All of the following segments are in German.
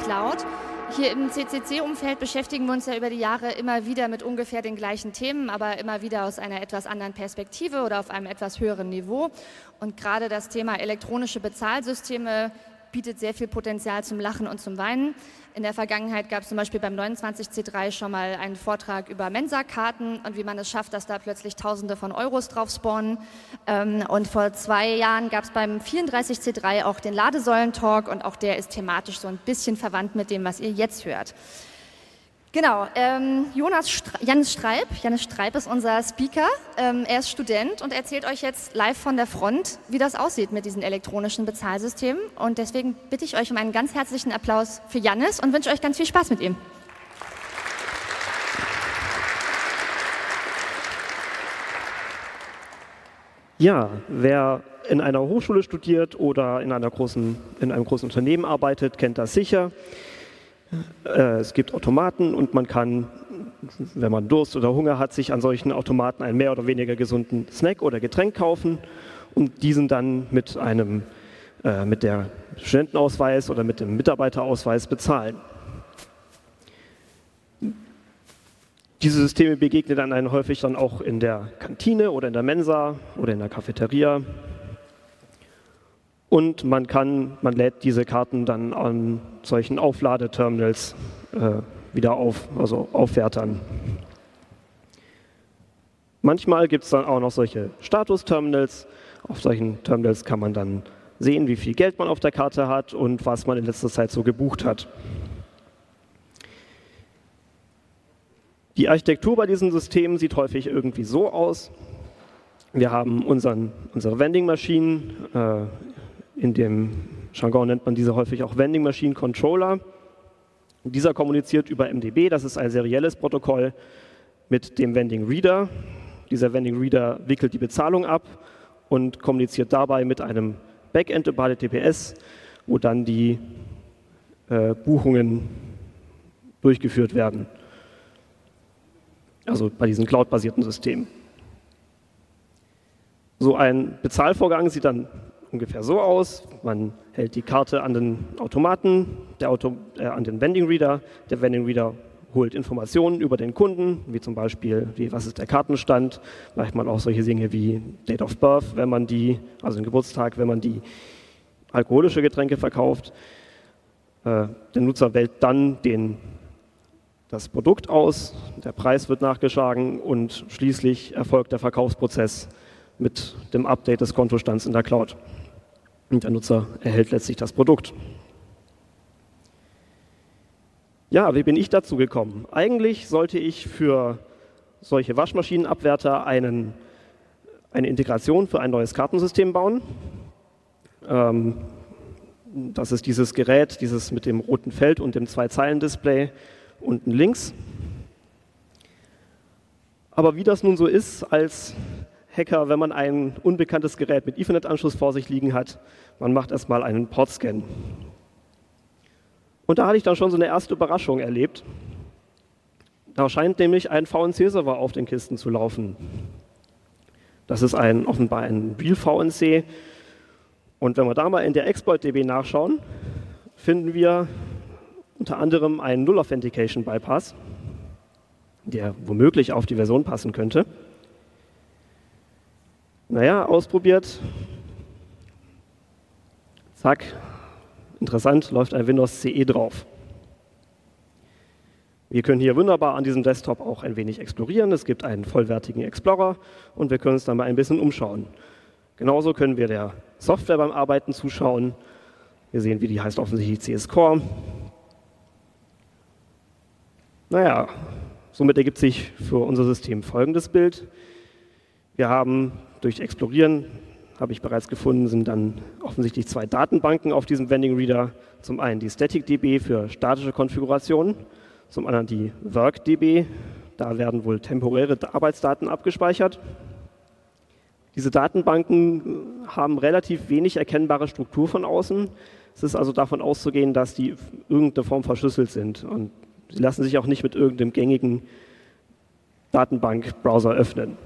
Cloud. Hier im CCC-Umfeld beschäftigen wir uns ja über die Jahre immer wieder mit ungefähr den gleichen Themen, aber immer wieder aus einer etwas anderen Perspektive oder auf einem etwas höheren Niveau. Und gerade das Thema elektronische Bezahlsysteme bietet sehr viel Potenzial zum Lachen und zum Weinen. In der Vergangenheit gab es zum Beispiel beim 29C3 schon mal einen Vortrag über Mensa-Karten und wie man es schafft, dass da plötzlich Tausende von Euros drauf spawnen. Und vor 2 Jahren gab es beim 34C3 auch den Ladesäulen-Talk und auch der ist thematisch so ein bisschen verwandt mit dem, was ihr jetzt hört. Genau, Janis Streib ist unser Speaker. Er ist Student und erzählt euch jetzt live von der Front, wie das aussieht mit diesen elektronischen Bezahlsystemen. Und deswegen bitte ich euch um einen ganz herzlichen Applaus für Janis und wünsche euch ganz viel Spaß mit ihm. Ja, wer in einer Hochschule studiert oder in einem großen Unternehmen arbeitet, kennt das sicher. Es gibt Automaten und man kann, wenn man Durst oder Hunger hat, sich an solchen Automaten einen mehr oder weniger gesunden Snack oder Getränk kaufen und diesen dann mit der Studentenausweis oder mit dem Mitarbeiterausweis bezahlen. Diese Systeme begegnen dann einen häufig dann auch in der Kantine oder in der Mensa oder in der Cafeteria. Und man lädt diese Karten dann an solchen Aufladeterminals wieder aufwärtern. Manchmal gibt es dann auch noch solche Statusterminals. Auf solchen Terminals kann man dann sehen, wie viel Geld man auf der Karte hat und was man in letzter Zeit so gebucht hat. Die Architektur bei diesen Systemen sieht häufig irgendwie so aus. Wir haben unsere Vending-Maschinen. In dem Jargon nennt man diese häufig auch Vending Machine Controller. Dieser kommuniziert über MDB, das ist ein serielles Protokoll, mit dem Vending Reader. Dieser Vending Reader wickelt die Bezahlung ab und kommuniziert dabei mit einem Backend über HTTPS, wo dann die Buchungen durchgeführt werden. Also bei diesen Cloud-basierten Systemen. So ein Bezahlvorgang sieht dann ungefähr so aus. Man hält die Karte an den Automaten, an den Vending Reader. Der Vending Reader holt Informationen über den Kunden, wie zum Beispiel, was ist der Kartenstand, manchmal auch solche Dinge wie Date of Birth, also den Geburtstag, wenn man die alkoholische Getränke verkauft. Der Nutzer wählt dann das Produkt aus, der Preis wird nachgeschlagen und schließlich erfolgt der Verkaufsprozess mit dem Update des Kontostands in der Cloud. Und der Nutzer erhält letztlich das Produkt. Ja, wie bin ich dazu gekommen? Eigentlich sollte ich für solche Waschmaschinenabwärter eine Integration für ein neues Kartensystem bauen. Das ist dieses Gerät, dieses mit dem roten Feld und dem 2-Zeilen-Display unten links. Aber wie das nun so ist als Hacker, wenn man ein unbekanntes Gerät mit Ethernet-Anschluss vor sich liegen hat, man macht erstmal einen Portscan. Und da hatte ich dann schon so eine erste Überraschung erlebt. Da scheint nämlich ein VNC-Server auf den Kisten zu laufen. Das ist offenbar ein Real-VNC. Und wenn wir da mal in der Exploit-DB nachschauen, finden wir unter anderem einen Null-Authentication-Bypass, der womöglich auf die Version passen könnte. Naja, ausprobiert. Zack. Interessant, läuft ein Windows CE drauf. Wir können hier wunderbar an diesem Desktop auch ein wenig explorieren. Es gibt einen vollwertigen Explorer und wir können uns dann mal ein bisschen umschauen. Genauso können wir der Software beim Arbeiten zuschauen. Wir sehen, wie die heißt offensichtlich CS Core. Naja, somit ergibt sich für unser System folgendes Bild. Wir haben durch Explorieren, habe ich bereits gefunden, sind dann offensichtlich 2 Datenbanken auf diesem Vending Reader. Zum einen die StaticDB für statische Konfigurationen, zum anderen die WorkDB. Da werden wohl temporäre Arbeitsdaten abgespeichert. Diese Datenbanken haben relativ wenig erkennbare Struktur von außen. Es ist also davon auszugehen, dass die irgendeine Form verschlüsselt sind. Und sie lassen sich auch nicht mit irgendeinem gängigen Datenbankbrowser öffnen.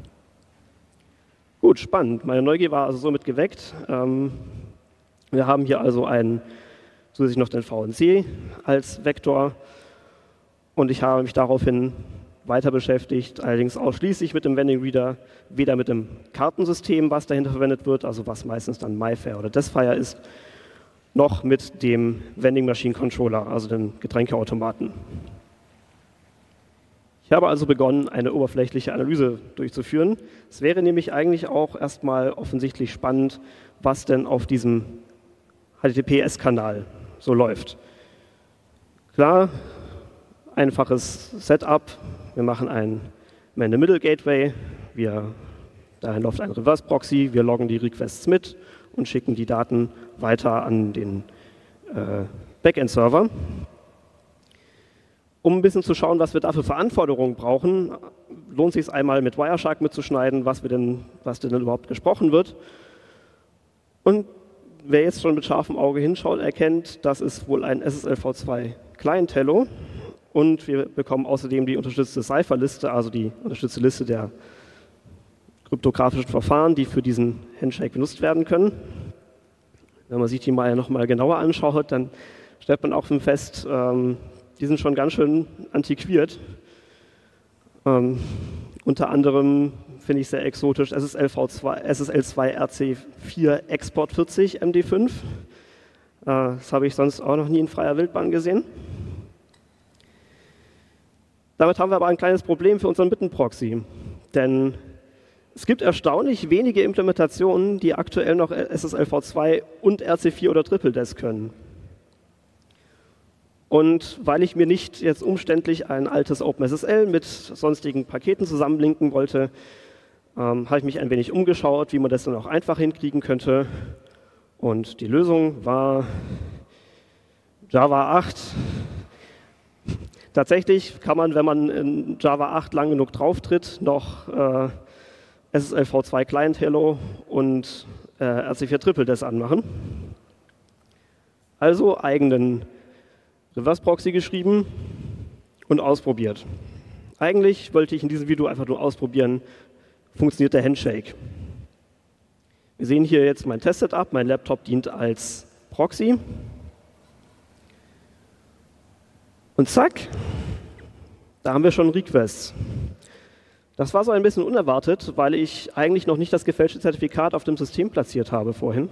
Gut, spannend. Meine Neugier war also somit geweckt. Wir haben hier also ein zusätzlich noch den VNC als Vektor und ich habe mich daraufhin weiter beschäftigt, allerdings ausschließlich mit dem Vending Reader, weder mit dem Kartensystem, was dahinter verwendet wird, also was meistens dann MyFair oder Desfire ist, noch mit dem Vending Machine Controller, also dem Getränkeautomaten. Ich habe also begonnen, eine oberflächliche Analyse durchzuführen. Es wäre nämlich eigentlich auch erstmal offensichtlich spannend, was denn auf diesem HTTPS-Kanal so läuft. Klar, einfaches Setup. Wir machen ein Man-in-the-Middle-Gateway. Dahin läuft ein Reverse-Proxy. Wir loggen die Requests mit und schicken die Daten weiter an den Backend-Server. Um ein bisschen zu schauen, was wir dafür für Anforderungen brauchen, lohnt es sich einmal mit Wireshark mitzuschneiden, was denn überhaupt gesprochen wird. Und wer jetzt schon mit scharfem Auge hinschaut, erkennt, das ist wohl ein SSLv2 Client-Hello. Und wir bekommen außerdem die unterstützte Cipher-Liste, also die unterstützte Liste der kryptografischen Verfahren, die für diesen Handshake benutzt werden können. Wenn man sich die mal noch mal genauer anschaut, dann stellt man auch fest, die sind schon ganz schön antiquiert. Unter anderem finde ich sehr exotisch SSL2 RC4 Export 40 MD5. Das habe ich sonst auch noch nie in freier Wildbahn gesehen. Damit haben wir aber ein kleines Problem für unseren Bittenproxy, denn es gibt erstaunlich wenige Implementationen, die aktuell noch SSLv2 und RC4 oder TripleDES können. Und weil ich mir nicht jetzt umständlich ein altes OpenSSL mit sonstigen Paketen zusammenlinken wollte, habe ich mich ein wenig umgeschaut, wie man das dann auch einfach hinkriegen könnte. Und die Lösung war Java 8. Tatsächlich kann man, wenn man in Java 8 lang genug drauftritt, noch SSLv2 Client Hello und RC4 TripleDES anmachen. Also eigenen Reverse Proxy geschrieben und ausprobiert. Eigentlich wollte ich in diesem Video einfach nur ausprobieren, funktioniert der Handshake. Wir sehen hier jetzt mein Test-Setup. Mein Laptop dient als Proxy. Und zack, da haben wir schon Requests. Das war so ein bisschen unerwartet, weil ich eigentlich noch nicht das gefälschte Zertifikat auf dem System platziert habe vorhin.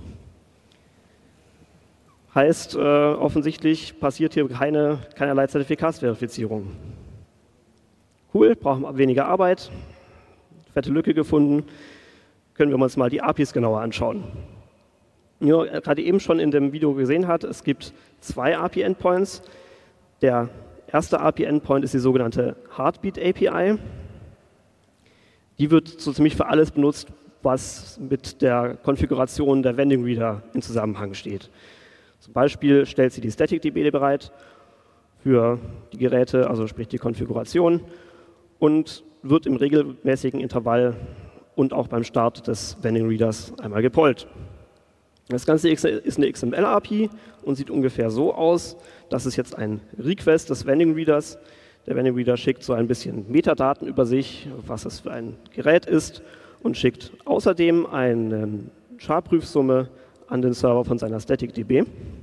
Heißt, offensichtlich passiert hier keinerlei Zertifikatsverifizierung. Cool, brauchen wir weniger Arbeit. Fette Lücke gefunden. Können wir uns mal die APIs genauer anschauen. Wie man gerade eben schon in dem Video gesehen hat, es gibt zwei API-Endpoints. Der erste API-Endpoint ist die sogenannte Heartbeat API. Die wird so ziemlich für alles benutzt, was mit der Konfiguration der Vending Reader in Zusammenhang steht. Zum Beispiel stellt sie die Static-DB bereit für die Geräte, also sprich die Konfiguration, und wird im regelmäßigen Intervall und auch beim Start des Vending Readers einmal gepollt. Das Ganze ist eine XML-API und sieht ungefähr so aus. Das ist jetzt ein Request des Vending Readers. Der Vending Reader schickt so ein bisschen Metadaten über sich, was es für ein Gerät ist, und schickt außerdem eine SHA-Prüfsumme an den Server von seiner Static-DB.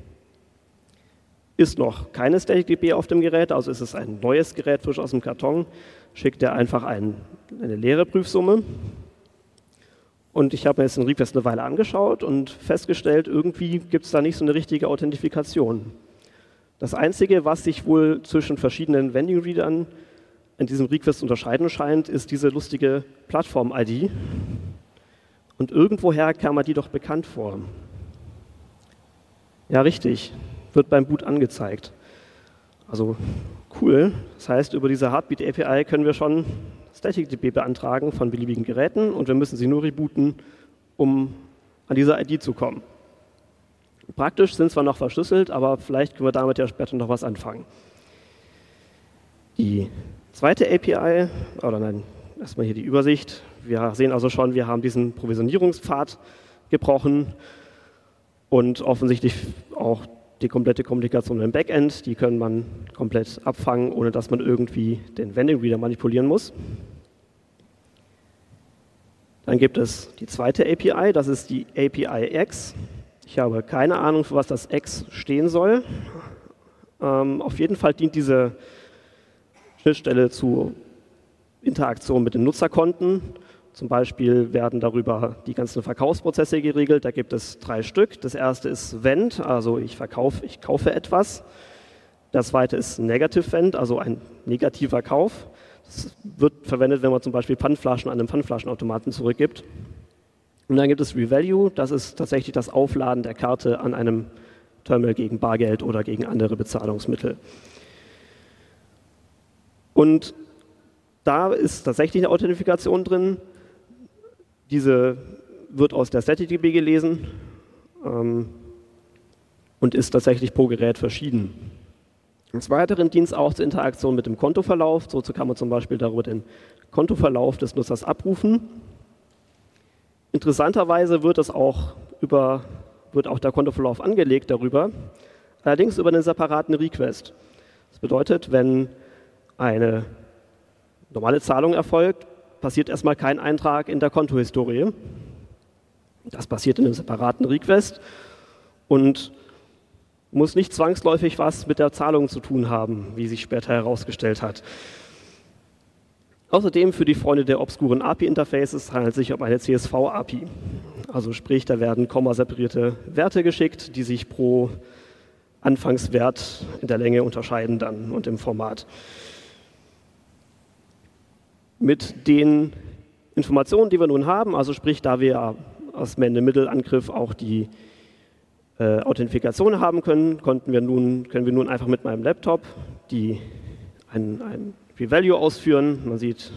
Ist noch keine Static-DB auf dem Gerät, also ist es ein neues Gerät, frisch aus dem Karton, schickt er einfach eine leere Prüfsumme. Und ich habe mir jetzt den Request eine Weile angeschaut und festgestellt, irgendwie gibt es da nicht so eine richtige Authentifikation. Das Einzige, was sich wohl zwischen verschiedenen Vending-Readern in diesem Request unterscheiden scheint, ist diese lustige Plattform-ID. Und irgendwoher kam mir die doch bekannt vor. Ja, richtig, wird beim Boot angezeigt. Also cool, das heißt, über diese Heartbeat API können wir schon StaticDB beantragen von beliebigen Geräten und wir müssen sie nur rebooten, um an diese ID zu kommen. Praktisch sind zwar noch verschlüsselt, aber vielleicht können wir damit ja später noch was anfangen. Die zweite API, oder nein, erstmal hier die Übersicht. Wir sehen also schon, wir haben diesen Provisionierungspfad gebrochen und offensichtlich auch die komplette Kommunikation im Backend, die können man komplett abfangen, ohne dass man irgendwie den Vending Reader manipulieren muss. Dann gibt es die zweite API, das ist die API X. Ich habe keine Ahnung, für was das X stehen soll. Auf jeden Fall dient diese Schnittstelle zu Interaktion mit den Nutzerkonten. Zum Beispiel werden darüber die ganzen Verkaufsprozesse geregelt. Da gibt es 3 Stück. Das erste ist Vend, also ich kaufe etwas. Das zweite ist Negative Vend, also ein negativer Kauf. Das wird verwendet, wenn man zum Beispiel Pfandflaschen an einem Pfandflaschenautomaten zurückgibt. Und dann gibt es Revalue, das ist tatsächlich das Aufladen der Karte an einem Terminal gegen Bargeld oder gegen andere Bezahlungsmittel. Und da ist tatsächlich eine Authentifikation drin. Diese wird aus der StaticDB gelesen und ist tatsächlich pro Gerät verschieden. Des Weiteren dient es auch zur Interaktion mit dem Kontoverlauf. So kann man zum Beispiel darüber den Kontoverlauf des Nutzers abrufen. Interessanterweise wird auch der Kontoverlauf angelegt darüber, allerdings über einen separaten Request. Das bedeutet, wenn eine normale Zahlung erfolgt, passiert erstmal kein Eintrag in der Kontohistorie. Das passiert in einem separaten Request und muss nicht zwangsläufig was mit der Zahlung zu tun haben, wie sich später herausgestellt hat. Außerdem für die Freunde der obskuren API-Interfaces handelt es sich um eine CSV-API. Also sprich, da werden kommaseparierte Werte geschickt, die sich pro Anfangswert in der Länge unterscheiden dann und im Format. Mit den Informationen, die wir nun haben, also sprich, da wir aus Man-in-the-Middle-Angriff auch die Authentifikation haben können, können wir nun einfach mit meinem Laptop ein Revalue ausführen. Man sieht,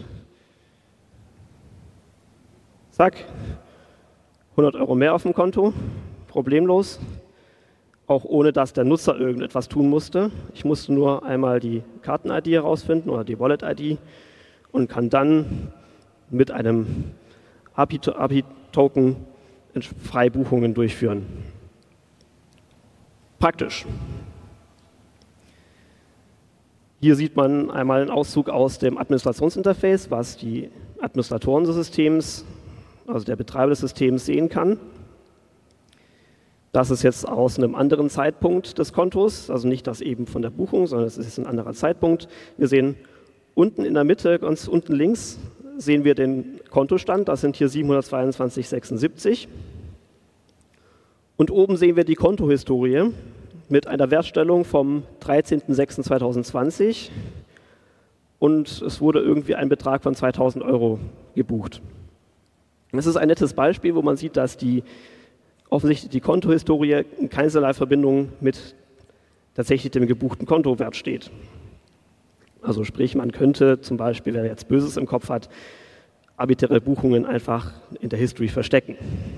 zack, 100 € mehr auf dem Konto, problemlos, auch ohne dass der Nutzer irgendetwas tun musste. Ich musste nur einmal die Karten-ID herausfinden oder die Wallet-ID und kann dann mit einem API-Token frei Buchungen durchführen. Praktisch. Hier sieht man einmal einen Auszug aus dem Administrationsinterface, was die Administratoren des Systems, also der Betreiber des Systems, sehen kann. Das ist jetzt aus einem anderen Zeitpunkt des Kontos, also nicht das eben von der Buchung, sondern es ist jetzt ein anderer Zeitpunkt. Wir sehen unten in der Mitte, ganz unten links, sehen wir den Kontostand, das sind hier 722,76. Und oben sehen wir die Kontohistorie mit einer Wertstellung vom 13.06.2020 und es wurde irgendwie ein Betrag von 2.000 € gebucht. Das ist ein nettes Beispiel, wo man sieht, dass offensichtlich die Kontohistorie in keinerlei Verbindung mit tatsächlich dem gebuchten Kontowert steht. Also sprich, man könnte zum Beispiel, wer jetzt Böses im Kopf hat, arbiträre Buchungen einfach in der History verstecken.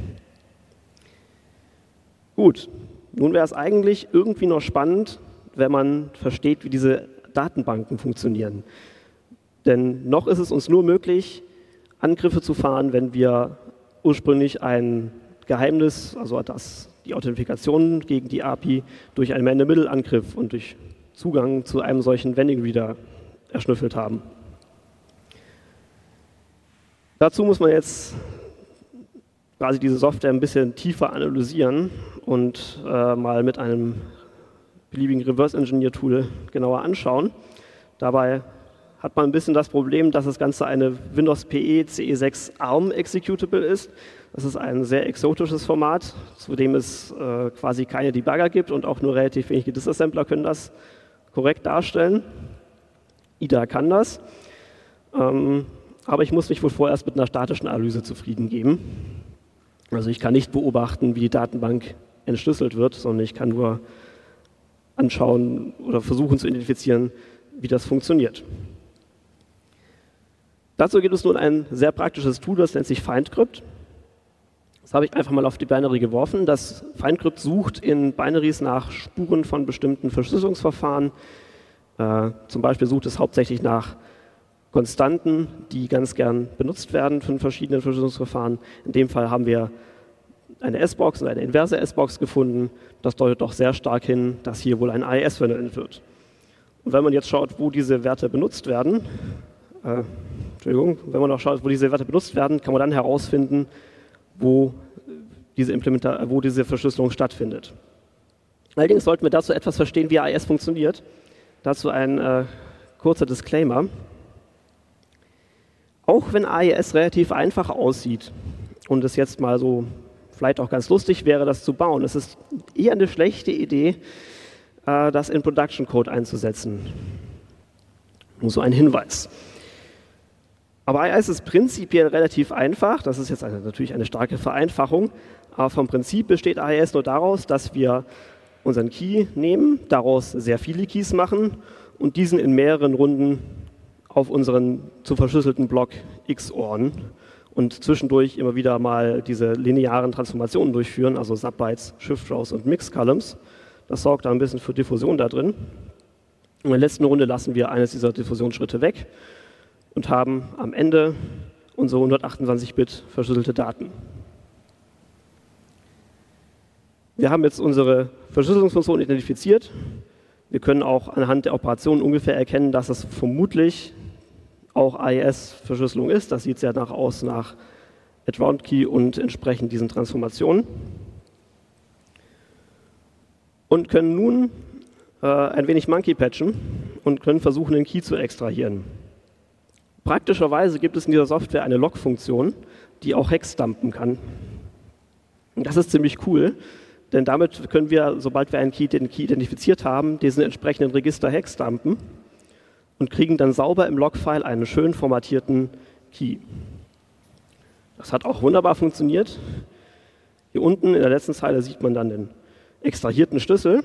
Gut, nun wäre es eigentlich irgendwie noch spannend, wenn man versteht, wie diese Datenbanken funktionieren. Denn noch ist es uns nur möglich, Angriffe zu fahren, wenn wir ursprünglich ein Geheimnis, also die Authentifikation gegen die API, durch einen Man-in-the-Middle-Angriff und durch Zugang zu einem solchen Vending Reader erschnüffelt haben. Dazu muss man jetzt quasi diese Software ein bisschen tiefer analysieren und mal mit einem beliebigen Reverse-Engineer-Tool genauer anschauen. Dabei hat man ein bisschen das Problem, dass das Ganze eine Windows PE CE6 ARM Executable ist. Das ist ein sehr exotisches Format, zu dem es quasi keine Debugger gibt und auch nur relativ wenige Disassembler können das korrekt darstellen. IDA kann das, aber ich muss mich wohl vorerst mit einer statischen Analyse zufrieden geben. Also ich kann nicht beobachten, wie die Datenbank entschlüsselt wird, sondern ich kann nur anschauen oder versuchen zu identifizieren, wie das funktioniert. Dazu gibt es nun ein sehr praktisches Tool, das nennt sich FindCrypt. Das habe ich einfach mal auf die Binary geworfen. Das FindCrypt sucht in Binaries nach Spuren von bestimmten Verschlüsselungsverfahren. Zum Beispiel sucht es hauptsächlich nach Konstanten, die ganz gern benutzt werden von verschiedenen Verschlüsselungsverfahren. In dem Fall haben wir eine S-Box und eine inverse S-Box gefunden. Das deutet doch sehr stark hin, dass hier wohl ein AES verwendet wird. Und wenn man jetzt schaut, wo diese Werte benutzt werden, wenn man auch schaut, wo diese Werte benutzt werden, kann man dann herausfinden, wo wo diese Verschlüsselung stattfindet. Allerdings sollten wir dazu etwas verstehen, wie AES funktioniert. Dazu ein kurzer Disclaimer. Auch wenn AES relativ einfach aussieht und es jetzt mal so vielleicht auch ganz lustig wäre, das zu bauen, es ist eher eine schlechte Idee, das in Production Code einzusetzen. Nur so ein Hinweis. Aber AES ist prinzipiell relativ einfach. Das ist jetzt natürlich eine starke Vereinfachung. Aber vom Prinzip besteht AES nur daraus, dass wir unseren Key nehmen, daraus sehr viele Keys machen und diesen in mehreren Runden auf unseren zu verschlüsselten Block XORen und zwischendurch immer wieder mal diese linearen Transformationen durchführen, also Subbytes, Shift-Rows und Mix-Columns. Das sorgt da ein bisschen für Diffusion da drin. In der letzten Runde lassen wir eines dieser Diffusionsschritte weg und haben am Ende unsere 128-Bit verschlüsselte Daten. Wir haben jetzt unsere Verschlüsselungsfunktion identifiziert. Wir können auch anhand der Operationen ungefähr erkennen, dass es vermutlich auch AES-Verschlüsselung ist. Das sieht sehr danach aus, nach Adround Key und entsprechend diesen Transformationen. Und können nun ein wenig Monkey patchen und können versuchen, den Key zu extrahieren. Praktischerweise gibt es in dieser Software eine Log-Funktion, die auch Hex dumpen kann. Und das ist ziemlich cool, denn damit können wir, sobald wir den Key identifiziert haben, diesen entsprechenden Register Hex dumpen und kriegen dann sauber im Log-File einen schön formatierten Key. Das hat auch wunderbar funktioniert. Hier unten in der letzten Zeile sieht man dann den extrahierten Schlüssel.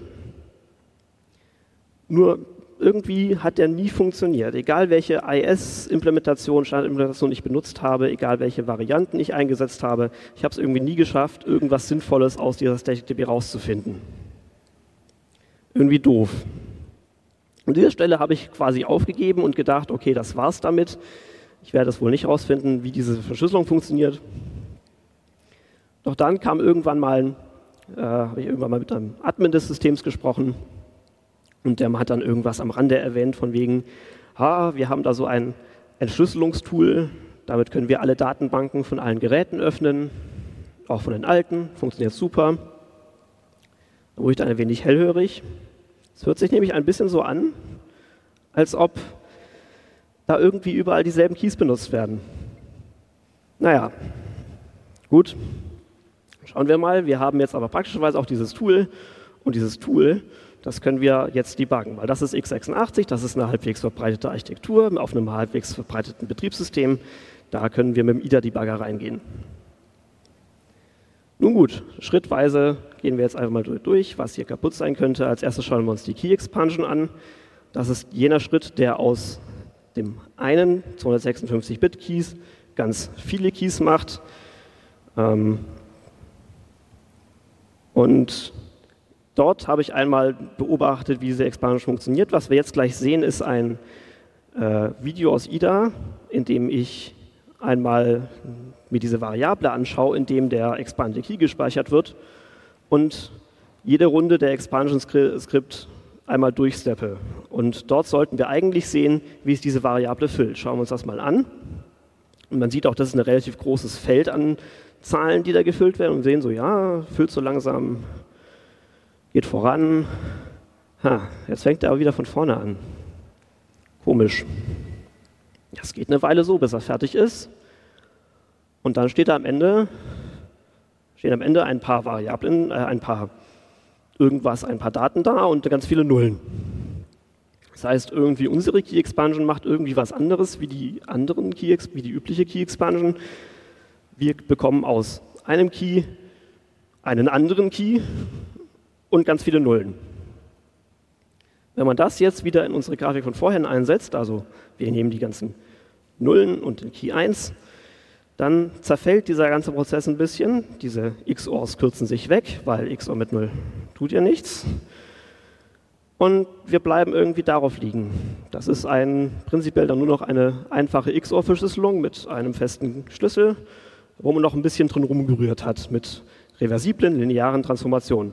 Nur irgendwie hat der nie funktioniert. Egal welche IS-Implementation, Standardimplementation ich benutzt habe, egal welche Varianten ich eingesetzt habe, ich habe es irgendwie nie geschafft, irgendwas Sinnvolles aus dieser StaticDB rauszufinden. Irgendwie doof. An dieser Stelle habe ich quasi aufgegeben und gedacht, okay, das war's damit. Ich werde es wohl nicht rausfinden, wie diese Verschlüsselung funktioniert. Doch dann kam irgendwann mal, habe ich irgendwann mal mit einem Admin des Systems gesprochen. Und der hat dann irgendwas am Rande erwähnt, von wegen, wir haben da so ein Entschlüsselungstool, damit können wir alle Datenbanken von allen Geräten öffnen, auch von den alten, funktioniert super. Da wurde ich dann ein wenig hellhörig. Es hört sich nämlich ein bisschen so an, als ob da irgendwie überall dieselben Keys benutzt werden. Naja, gut, schauen wir mal. Wir haben jetzt aber praktischerweise auch dieses Tool und dieses Tool, das können wir jetzt debuggen, weil das ist x86, das ist eine halbwegs verbreitete Architektur auf einem halbwegs verbreiteten Betriebssystem. Da können wir mit dem IDA-Debugger reingehen. Nun gut, schrittweise gehen wir jetzt einfach mal durch, was hier kaputt sein könnte. Als erstes schauen wir uns die Key Expansion an. Das ist jener Schritt, der aus dem einen 256-Bit-Keys ganz viele Keys macht. Und dort habe ich einmal beobachtet, wie diese Expansion funktioniert. Was wir jetzt gleich sehen, ist ein Video aus IDA, in dem ich einmal mir diese Variable anschaue, in dem der Expanded Key gespeichert wird und jede Runde der Expansion Script einmal durchsteppe. Und dort sollten wir eigentlich sehen, wie es diese Variable füllt. Schauen wir uns das mal an. Und man sieht auch, das ist ein relativ großes Feld an Zahlen, die da gefüllt werden und sehen so, ja, füllt so langsam, geht voran. Jetzt fängt er aber wieder von vorne an. Komisch. Das geht eine Weile so, bis er fertig ist. Und dann stehen am Ende ein paar Variablen, ein paar Daten da und ganz viele Nullen. Das heißt, irgendwie unsere Key Expansion macht irgendwie was anderes wie die übliche Key Expansion. Wir bekommen aus einem Key einen anderen Key und ganz viele Nullen. Wenn man das jetzt wieder in unsere Grafik von vorhin einsetzt, also wir nehmen die ganzen Nullen und den Key 1, dann zerfällt dieser ganze Prozess ein bisschen. Diese XORs kürzen sich weg, weil XOR mit 0 tut ja nichts. Und wir bleiben irgendwie darauf liegen. Das ist prinzipiell dann nur noch eine einfache XOR-Verschlüsselung mit einem festen Schlüssel, wo man noch ein bisschen drin rumgerührt hat mit reversiblen, linearen Transformationen.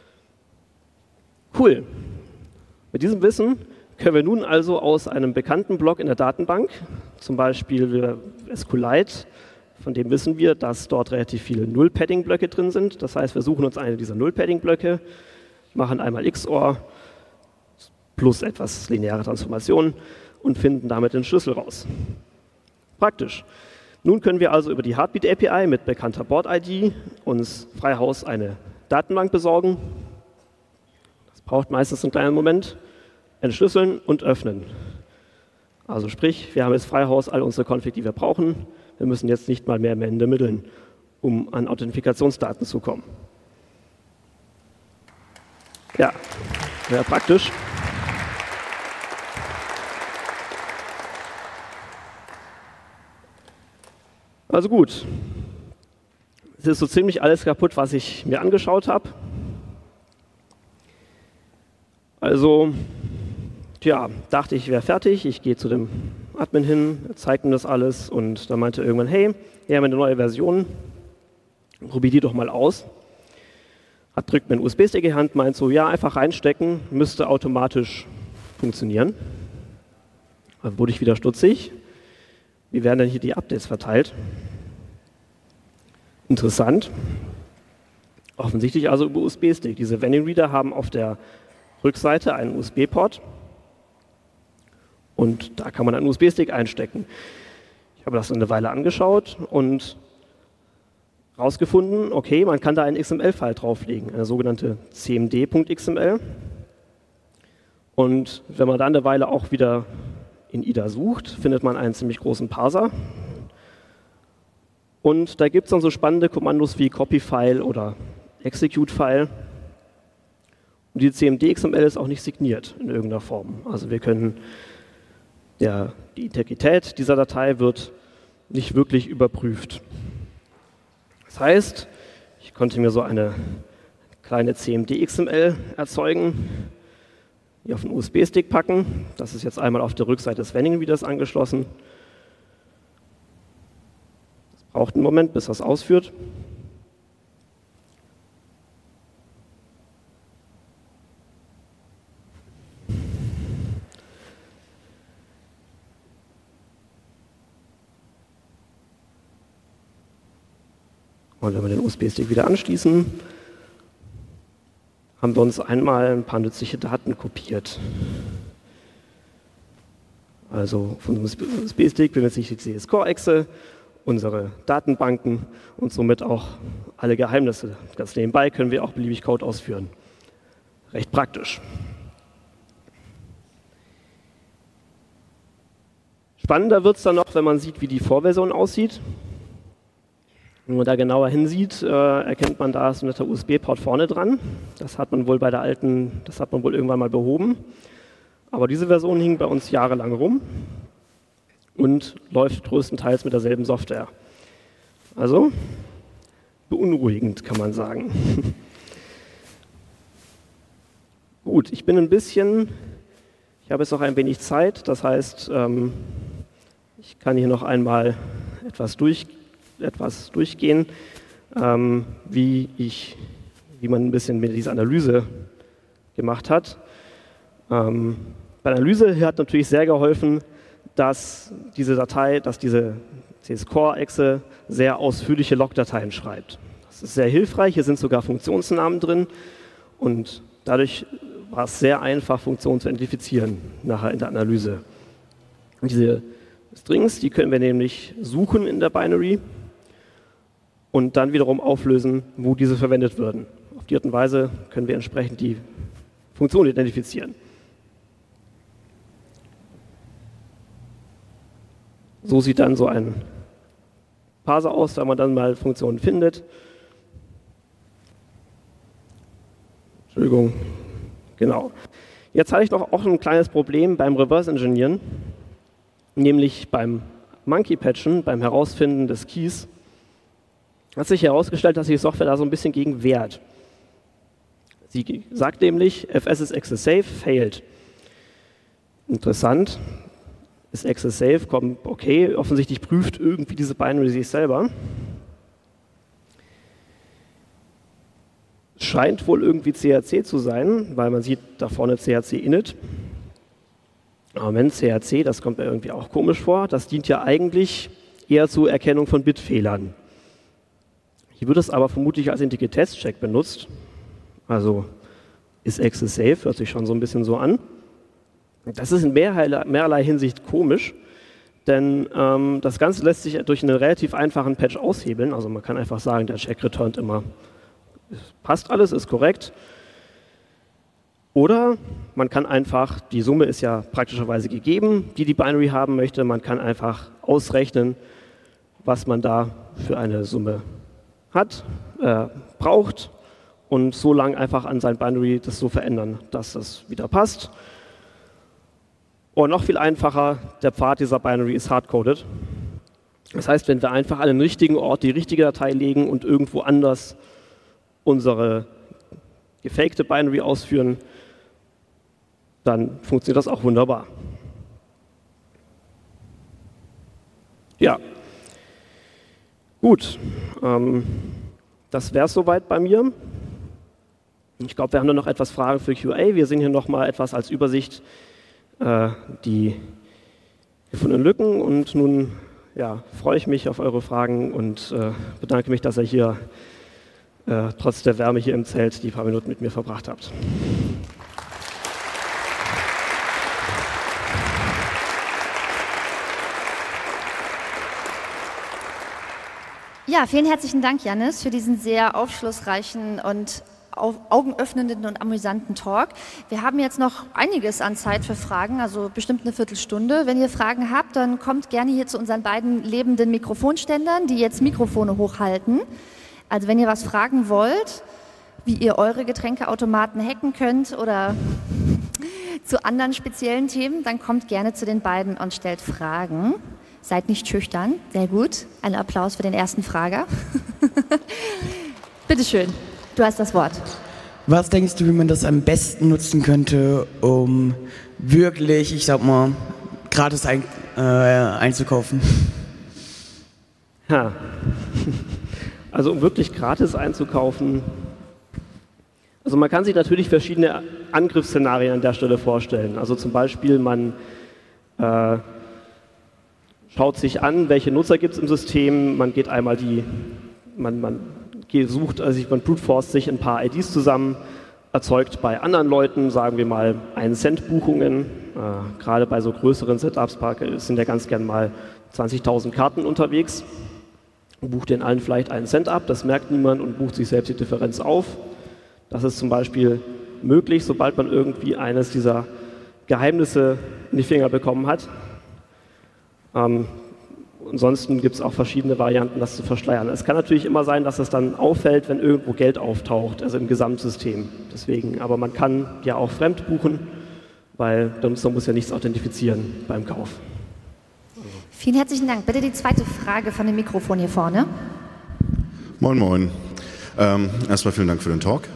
Cool. Mit diesem Wissen können wir nun also aus einem bekannten Block in der Datenbank, zum Beispiel SQLite von dem wissen wir, dass dort relativ viele Null-Padding-Blöcke drin sind. Das heißt, wir suchen uns eine dieser Null-Padding-Blöcke, machen einmal XOR plus etwas lineare Transformation und finden damit den Schlüssel raus. Praktisch. Nun können wir also über die Heartbeat API mit bekannter Board-ID uns frei Haus eine Datenbank besorgen. Das braucht meistens einen kleinen Moment. Entschlüsseln und öffnen. Also sprich, wir haben jetzt frei Haus all unsere Config, die wir brauchen. Wir müssen jetzt nicht mal mehr Hände mitteln, um an Authentifikationsdaten zu kommen. Ja, sehr praktisch. Also gut, es ist so ziemlich alles kaputt, was ich mir angeschaut habe. Also, tja, dachte ich, wäre fertig. Ich gehe zu dem Admin hin, zeige ihm das alles und dann meinte irgendwann, hey, wir haben eine neue Version, probier die doch mal aus. Drückt mir einen USB-Stick in die Hand, meint so, ja, einfach reinstecken, müsste automatisch funktionieren. Dann wurde ich wieder stutzig. Wie werden denn hier die Updates verteilt? Interessant. Offensichtlich also über USB-Stick. Diese Vending Reader haben auf der Rückseite einen USB-Port und da kann man einen USB-Stick einstecken. Ich habe das eine Weile angeschaut und herausgefunden, okay, man kann da einen XML-File drauflegen, eine sogenannte cmd.xml. Und wenn man da eine Weile auch wieder in IDA sucht, findet man einen ziemlich großen Parser. Und da gibt es dann so spannende Kommandos wie Copy-File oder Execute-File. Und die CMD-XML ist auch nicht signiert in irgendeiner Form. Also wir können, die Integrität dieser Datei wird nicht wirklich überprüft. Das heißt, ich konnte mir so eine kleine CMD-XML erzeugen, die auf einen USB-Stick packen. Das ist jetzt einmal auf der Rückseite des Vending Readers angeschlossen. Das braucht einen Moment, bis das ausführt. Und wenn wir den USB-Stick wieder anschließen, haben wir uns einmal ein paar nützliche Daten kopiert. Also von dem USB-Stick befindet sich die CS-Core-Exe, unsere Datenbanken und somit auch alle Geheimnisse. Ganz nebenbei können wir auch beliebig Code ausführen. Recht praktisch. Spannender wird es dann noch, wenn man sieht, wie die Vorversion aussieht. Wenn man da genauer hinsieht, erkennt man, da ist ein netter USB-Port vorne dran. Das hat man wohl bei der alten, das hat man wohl irgendwann mal behoben. Aber diese Version hing bei uns jahrelang rum und läuft größtenteils mit derselben Software. Also beunruhigend, kann man sagen. Gut, ich habe jetzt noch ein wenig Zeit, das heißt, ich kann hier noch einmal etwas durchgehen, wie man ein bisschen mit dieser Analyse gemacht hat. Bei der Analyse hat natürlich sehr geholfen, dass diese CS-Core-Exe sehr ausführliche Logdateien schreibt. Das ist sehr hilfreich, hier sind sogar Funktionsnamen drin und dadurch war es sehr einfach, Funktionen zu identifizieren nachher in der Analyse. Und diese Strings, die können wir nämlich suchen in der Binary und dann wiederum auflösen, wo diese verwendet würden. Auf die Art und Weise können wir entsprechend die Funktion identifizieren. So sieht dann so ein Parser aus, wenn man dann mal Funktionen findet. Entschuldigung, genau. Jetzt hatte ich noch auch ein kleines Problem beim Reverse-Engineeren, nämlich beim Monkey-Patchen, beim Herausfinden des Keys, hat sich herausgestellt, dass sich die Software da so ein bisschen gegen wehrt. Sie sagt nämlich, fs is access safe, failed. Interessant. Ist access safe, kommt okay, offensichtlich prüft irgendwie diese Binary sich selber. Es scheint wohl irgendwie CRC zu sein, weil man sieht da vorne CRC init. Aber Moment, CRC, das kommt mir irgendwie auch komisch vor. Das dient ja eigentlich eher zur Erkennung von Bitfehlern. Hier wird es aber vermutlich als Integritätscheck benutzt. Also ist Access safe, hört sich schon so ein bisschen so an. Das ist in mehrerlei Hinsicht komisch, denn das Ganze lässt sich durch einen relativ einfachen Patch aushebeln. Also man kann einfach sagen, der Check returnt immer, passt alles, ist korrekt. Oder man kann einfach, die Summe ist ja praktischerweise gegeben, die Binary haben möchte, man kann einfach ausrechnen, was man da für eine Summe hat, braucht und so lange einfach an sein Binary das so verändern, dass das wieder passt. Und noch viel einfacher, der Pfad dieser Binary ist hardcoded. Das heißt, wenn wir einfach an den richtigen Ort die richtige Datei legen und irgendwo anders unsere gefakte Binary ausführen, dann funktioniert das auch wunderbar. Ja, gut. Das wäre es soweit bei mir. Ich glaube, wir haben nur noch etwas Fragen für QA. Wir sehen hier nochmal etwas als Übersicht die gefundenen Lücken. Und nun freue ich mich auf eure Fragen und bedanke mich, dass ihr hier trotz der Wärme hier im Zelt die paar Minuten mit mir verbracht habt. Ja, vielen herzlichen Dank, Jannis, für diesen sehr aufschlussreichen und augenöffnenden und amüsanten Talk. Wir haben jetzt noch einiges an Zeit für Fragen, also bestimmt eine Viertelstunde. Wenn ihr Fragen habt, dann kommt gerne hier zu unseren beiden lebenden Mikrofonständern, die jetzt Mikrofone hochhalten. Also wenn ihr was fragen wollt, wie ihr eure Getränkeautomaten hacken könnt oder zu anderen speziellen Themen, dann kommt gerne zu den beiden und stellt Fragen. Seid nicht schüchtern, sehr gut. Ein Applaus für den ersten Frager. Bitteschön, du hast das Wort. Was denkst du, wie man das am besten nutzen könnte, um wirklich, ich sag mal, gratis einzukaufen? Ha. Also um wirklich gratis einzukaufen, also man kann sich natürlich verschiedene Angriffsszenarien an der Stelle vorstellen. Also zum Beispiel man schaut sich an, welche Nutzer gibt es im System, man geht einmal man brute force sich ein paar IDs zusammen, erzeugt bei anderen Leuten, sagen wir mal, 1 Cent Buchungen. Gerade bei so größeren Setups sind ja ganz gern mal 20.000 Karten unterwegs. Bucht den allen vielleicht 1 Cent ab, das merkt niemand und bucht sich selbst die Differenz auf. Das ist zum Beispiel möglich, sobald man irgendwie eines dieser Geheimnisse in die Finger bekommen hat. Ansonsten gibt es auch verschiedene Varianten, das zu verschleiern. Es kann natürlich immer sein, dass es dann auffällt, wenn irgendwo Geld auftaucht, also im Gesamtsystem. Deswegen, aber man kann ja auch fremd buchen, weil der Nutzer muss ja nichts authentifizieren beim Kauf. Vielen herzlichen Dank. Bitte die zweite Frage von dem Mikrofon hier vorne. Moin, moin. Erstmal vielen Dank für den Talk.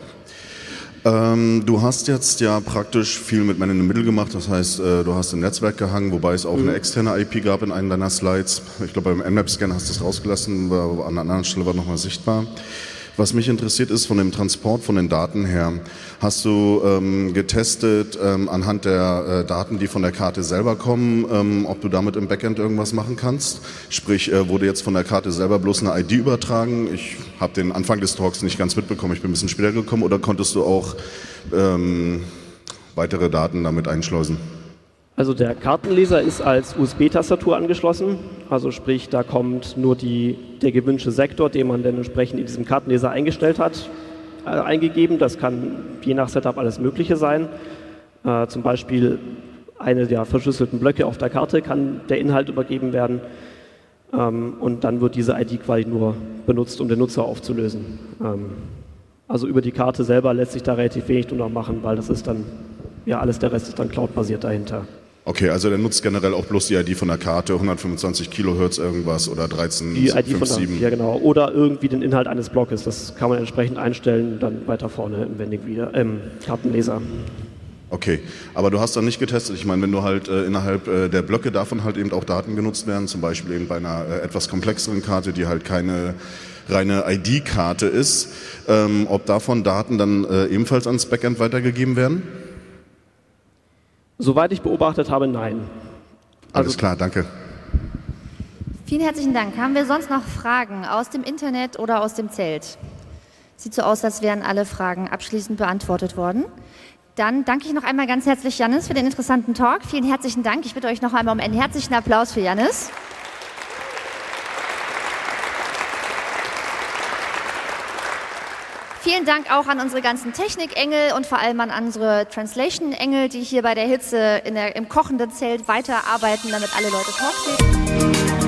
Du hast jetzt ja praktisch viel mit Man in the Middle gemacht, das heißt, du hast im Netzwerk gehangen, wobei es auch eine externe IP gab in einem deiner Slides. Ich glaube, beim Nmap-Scan hast du es rausgelassen, aber an einer anderen Stelle war nochmal sichtbar. Was mich interessiert ist, von dem Transport von den Daten her, hast du getestet anhand der Daten, die von der Karte selber kommen, ob du damit im Backend irgendwas machen kannst? Sprich, wurde jetzt von der Karte selber bloß eine ID übertragen? Ich habe den Anfang des Talks nicht ganz mitbekommen, ich bin ein bisschen später gekommen. Oder konntest du auch weitere Daten damit einschleusen? Also der Kartenleser ist als USB-Tastatur angeschlossen, also sprich, da kommt nur der gewünschte Sektor, den man dann entsprechend in diesem Kartenleser eingestellt hat, eingegeben. Das kann je nach Setup alles Mögliche sein. Zum Beispiel eine der verschlüsselten Blöcke auf der Karte kann der Inhalt übergeben werden und dann wird diese ID quasi nur benutzt, um den Nutzer aufzulösen. Also über die Karte selber lässt sich da relativ wenig drüber machen, weil das ist dann, ja, alles der Rest ist dann cloud-basiert dahinter. Okay, also der nutzt generell auch bloß die ID von der Karte, 125 Kilohertz irgendwas oder 13.57. Ja genau, oder irgendwie den Inhalt eines Blockes. Das kann man entsprechend einstellen, dann weiter vorne im Kartenleser. Okay, aber du hast dann nicht getestet. Ich meine, wenn du halt innerhalb der Blöcke davon halt eben auch Daten genutzt werden, zum Beispiel eben bei einer etwas komplexeren Karte, die halt keine reine ID-Karte ist, ob davon Daten dann ebenfalls ans Backend weitergegeben werden? Soweit ich beobachtet habe, nein. Alles klar, danke. Vielen herzlichen Dank. Haben wir sonst noch Fragen aus dem Internet oder aus dem Zelt? Sieht so aus, als wären alle Fragen abschließend beantwortet worden. Dann danke ich noch einmal ganz herzlich Jannis für den interessanten Talk. Vielen herzlichen Dank. Ich bitte euch noch einmal um einen herzlichen Applaus für Jannis. Vielen Dank auch an unsere ganzen Technikengel und vor allem an unsere Translation-Engel, die hier bei der Hitze im kochenden Zelt weiterarbeiten, damit alle Leute Talk sehen.